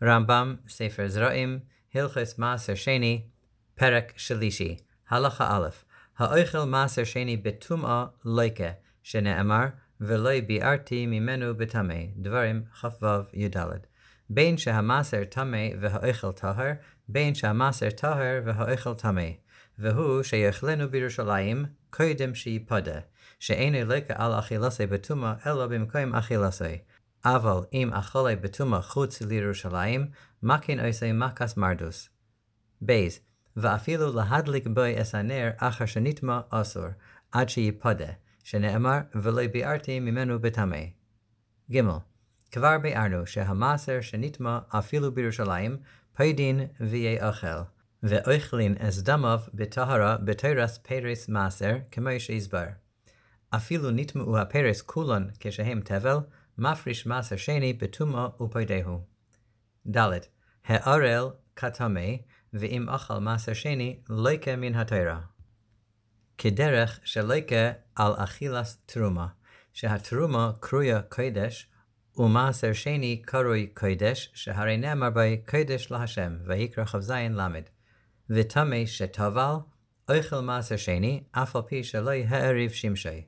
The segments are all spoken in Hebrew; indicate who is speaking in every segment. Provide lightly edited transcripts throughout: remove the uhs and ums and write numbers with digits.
Speaker 1: רמב"ם, ספר זרעים, הלכות מעשר שני, פרק שלישי. הלכה א', האוכל מעשר שני בטומאה לויקה, שנאמר, ולא ביארתי ממנו בטמא, דברים כ"ו י"ד. בין שהמעשר טמא והאוכל טהר, בין שהמעשר טהר והאוכל טמא. והוא שיאכלנו בירושלים, קודם שיפדה, שאינו לוקה על אכילסי בטומאה, אלא במקום אכילסי. אבל אם אכלה בטומאה חוץ לירושלים, מקין עושה מקס מרדוס. בייז, ואפילו להדליק בו את הנר אחר שנטמא אסור, עד שיפדה, שנאמר, ולא ביארתי ממנו בטמא. ג' כבר ביארנו שהמעשר שנטמא אפילו בירושלים, פודין ויאכל, ואוכלין את דמיו בטהרה בתורת פרס מעשר, כמו שהסבר. אפילו נטמאו הפרס כולן כשהם תבל, מפריש מעשר שני בטומאה ופודהו. ד' הערל כטמא, ואם אכל מעשר שני, לוקה מן התורה. כדרך שלוקה על אכילת תרומה, שהתרומה קרויה קודש, ומעשר שני קרוי קודש, שהרי נאמר בי קודש להשם, ויקרא כ"ז למד. וטמא שטבל, אוכל מעשר שני, אף על פי שלא העריב שמשי.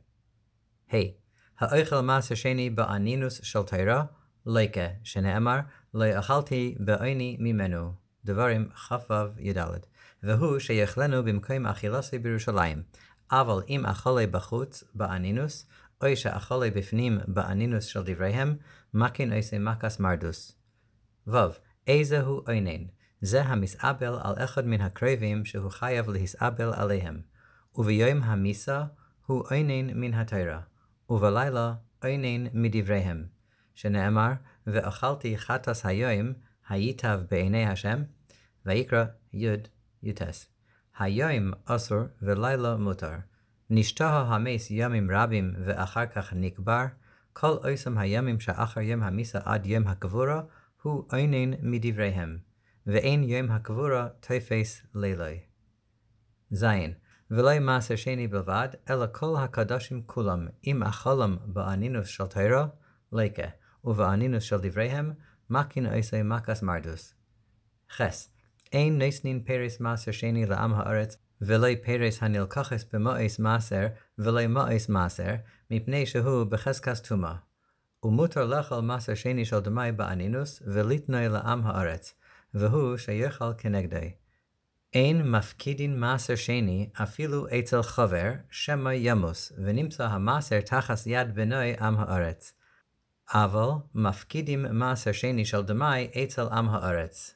Speaker 1: האוכל מעשר שני באנינוס של תורה, לוקה, שנאמר, לא אכלתי בעוני ממנו, דברים כ"ו י"ד. והוא שיאכלנו במקום אכילסי בירושלים, אבל אם אכלה בחוץ באנינוס, או שאכלה בפנים באנינוס של דבריהם, מקין עושה מקס מרדוס. איזה הוא עונן? זה המסעבל על אחד מן הקרובים שהוא חייב להסעבל עליהם, וביום המיסה הוא עונן מן התורה, ובלילה עונן מדבריהם, שנאמר, ואכלתי חטס היום, הייטב בעיני השם, ויקרא י"ס. היום אסור ולילה מותר. נשתה המס ימים רבים ואחר כך נקבר, כל עושים הימים שאחר יום המיסה עד יום הקבורה, הוא עונן מדבריהם, ואין יום הקבורה תופס לילוי. ז. ולא מעשר שני בלבד, אלא כל הקדושים כולם, אם אכלם באנינוס של תורה, לוקה, ובאנינוס של דבריהם, מקין עושה מקס מרדוס. חס. אין נותנין פרס מעשר שני לעם הארץ, ולא פרס הנלקחס במאס מעשר, ולא מאס מעשר, מפני שהוא בחזקת טומאה. ומותר לאכול מעשר שני של דמי באנינוס, ולתנוי לעם הארץ, והוא שיאכל כנגדי. אין מפקידין מעשר שני אפילו אצל חבר, שמא ימוס, ונמצא המעשר תחת יד בנוי עם הארץ. אבל מפקידים מעשר שני של דמי אצל עם הארץ.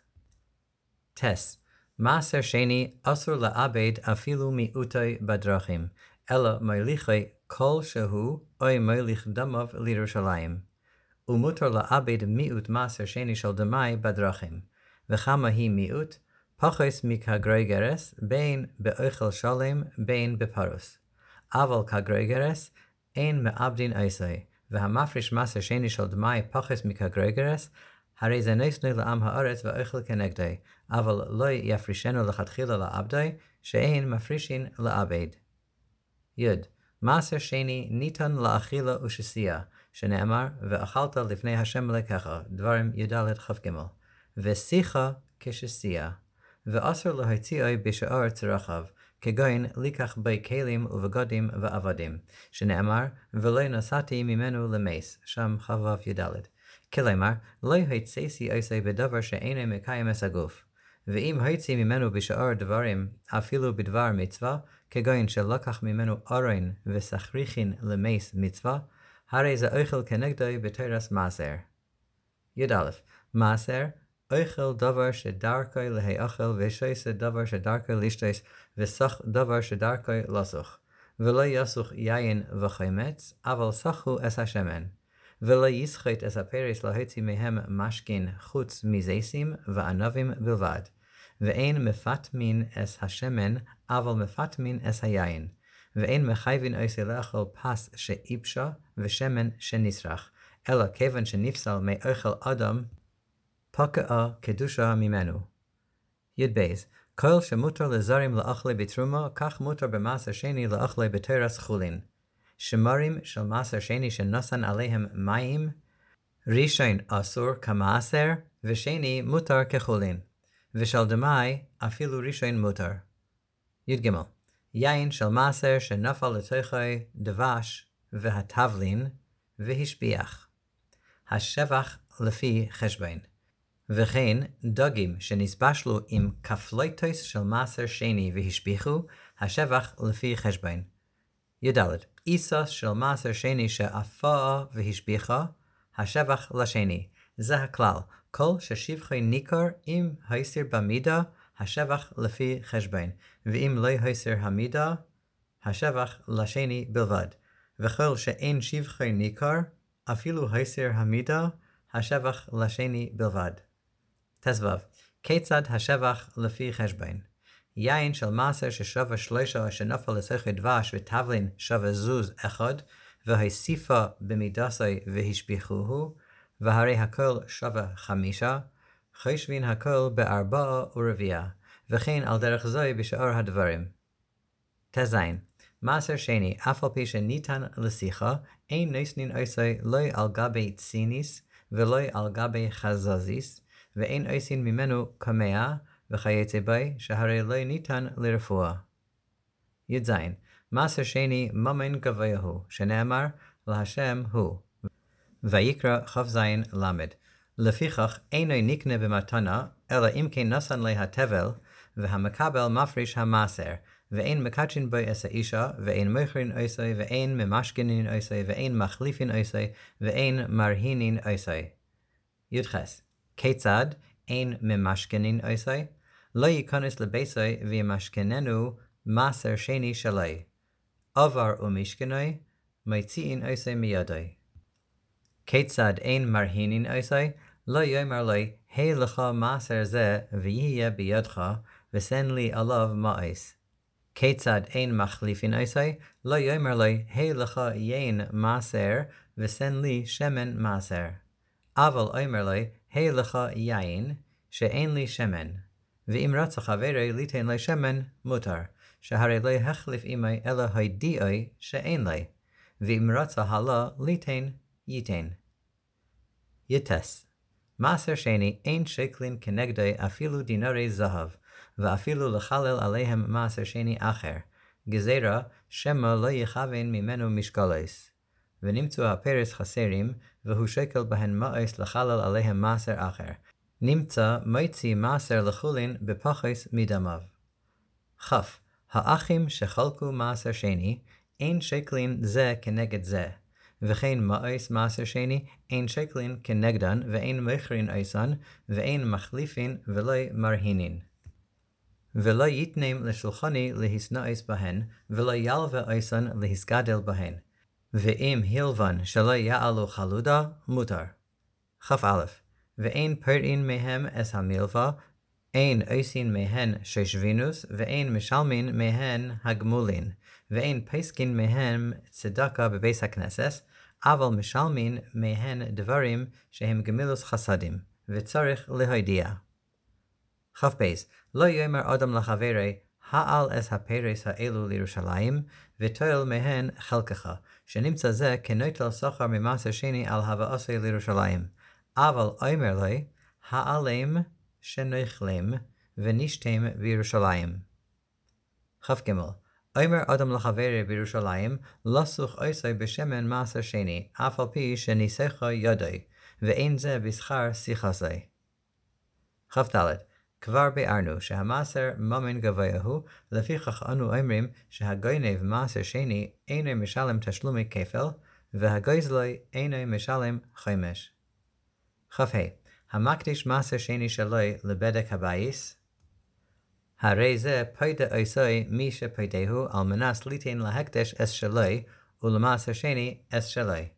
Speaker 1: טס, מעשר שני אסור לאבד אפילו מיעוטי בדרכים, אלא מוליכי כל שהוא או מוליך דמיו לירושלים. ומותר לאבד מיעוט מעשר שני של דמי בדרכים, וכמה היא מיעוט, פחוס מכגרגרס, בין באוכל שלם, בין בפרוס. אבל כגרגרס, אין מאבדין עשי, והמפריש מעשר שני של דמי פחוס מכגרגרס, הרי זה נותנו לעם הארץ ואוכל כנגדי, אבל לא יפרישנו לכתחילה לעבדי, שאין מפרישין לעבד. י. מעשר שני ניתן לאכילה ושסייה, שנאמר, ואכלת לפני השם אלוקיך, דברים י"ד כ"ג, ושיחה כשסייה. ואסור להוציאו בשאר צרכיו, כגון לקח בי כלים ובגדים ועבדים, שנאמר, ולא נסעתי ממנו למס, שם כ"ו י"ד. כלומר, לא הוצאתי עושה בדבר שאינו מקיים את הגוף. ואם הוציא ממנו בשאר דברים, אפילו בדבר מצווה, כגון שלקח ממנו ארון וסכריכין למס מצווה, הרי זה אוכל כנגדו בתורת מעשר. י"א מעשר, אוכל דבר שדרכו להאכל, ושויסה דבר שדרכו לשתוס, וסח דבר שדרכו לסוך. ולא יסוך יין וחמץ, אבל סחו את השמן. ולא יסחט את הפרס להוציא מהם משכין חוץ מזיסים וענבים בלבד. ואין מפטמין את השמן, אבל מפטמין את היין. ואין מחייבין עושה לאכול פס שאיבשה ושמן שנשרח, אלא כיוון שנפסל מאוכל אדם, פקעה קדושה ממנו. י"ב כל שמותר לזרים לאכלי בתרומה, כך מותר במעשר שני לאכלי בתורת חולין. שמרים של מעשר שני שנוסן עליהם מים, ראשון אסור כמעשר, ושני מותר כחולין, ושל דמאי אפילו ראשון מותר. י"ג יין של מעשר שנפל לתוכו דבש והתבלין והשביח. השבח לפי חשבון. וכן דגים שנסבשלו עם כפלויטוס של מעשר שני והשביחו, השבח לפי חשבון. י"ד איסוס של מעשר שני שאפה והשביחה, השבח לשני. זה הכלל, כל ששבחו ניכר אם היסר במידה, השבח לפי חשבון, ואם לא היסר המידה, השבח לשני בלבד. וכל שאין שבחו ניכר, אפילו היסר המידה, השבח לשני בלבד. תסבב, כיצד השבח לפי חשבון? יין של מעשר ששווה 3 שנפל לתוכו דבש ותבלין שווה זוז 1, והוסיפה במידסי והשביחוהו, והרי הכל שווה 5, חושבין הכל ב4 ורביעה, וכן על דרך זו בשאר הדברים. תזין, מעשר שני, אף על פי שניתן לשיחה, אין נוסנין עושי לא על גבי ציניס ולא על גבי חזזיס, ואין עושין ממנו קמאה וכייצא בי, שהרי לא ניתן לרפואה. י"ז, מעשר שני ממן גבוה הוא, שנאמר להשם הוא. ויקרא כ"ז למד. לפיכך אינו נקנה במתנה, אלא אם כן נתן לה התבל, והמקבל מפריש המעשר, ואין מקדשין בו את האישה, ואין מוכרין עושי, ואין ממשכנין עושי, ואין מחליפין עושי, ואין מרהינין עושי. י"ח כיצד אין ממשכנין עושי? לא ייכנס לביתו וימשכננו מעשר שני שלי. עבר ומשכנוי, מוציאין עושי מידי. כיצד אין מרהינין עושי? לא יאמר לי, היי לך מעשר זה, ויהיה בידך, ושן לי עליו מאיס. כיצד אין מחליפין עושי? לא יאמר לי, היי לך יין מעשר, ושן לי שמן מעשר. אבל אומר לי, היי לך יין, שאין לי שמן. ואם רצה חברי ליתן לי שמן, מותר, שהרי לא החליף עמי אלא הידיעי שאין לי. ואם רצה הלה ליתן, ייתן. יטס. מעשר שני אין שקלין כנגדי אפילו דינרי זהב, ואפילו לחלל עליהם מעשר שני אחר. גזירה, שמא לא יכוון ממנו משקלס. ונמצאו הפרס חסרים, והוא שקל בהן מאיס לחלל עליהם מעשר אחר. נמצא מוציא מעשר לחולין בפחס מדמיו. כ. האחים שחלקו מעשר שני, אין שקלין זה כנגד זה. וכן מאיס מעשר שני, אין שקלין כנגדן, ואין מכרין איסן, ואין מחליפין ולא מרהינין. ולא יתנם לשולחני להסנאיס בהן, ולא ילווה איסן להסגדל בהן. ואם הילבן שלא יעלו חלודה, מותר. כ"א ואין פרעין מהם אס המילווה, אין עושין מהן ששבינוס, ואין משלמין מהן הגמולין, ואין פסקין מהם צדקה בבית הכנסת, אבל משלמין מהן דברים שהם גמילוס חסדים, וצריך להודיע. כ"ב לא יאמר אדם לחברי, העל אס הפרס האלו לירושלים, ותועל מהן חלקך, שנמצא זה כנוטל שכר ממעשר שני על הבאסו לירושלים. אבל אומר לי, העלם שנאכלם ונשתם בירושלים. כ"ג אומר אדם לחברי בירושלים, לסוך עושי בשמן מעשר שני, אף על פי שניסחו ידי, ואין זה בשכר שיחסי. כ"ד כבר ביארנו שהמעשר ממן גבוה הוא, לפיכך אנו אומרים שהגונב מעשר שני אינו משלם תשלומי כפל, והגוזלי אינו משלם חמש. כ"ה המקדיש מעשר שני שלוי לבדק הבייס, הרי זה פוידה עושי מי שפוידהו על מנס ליתן להקדש אס שלוי, ולמעשר שני אס שלוי.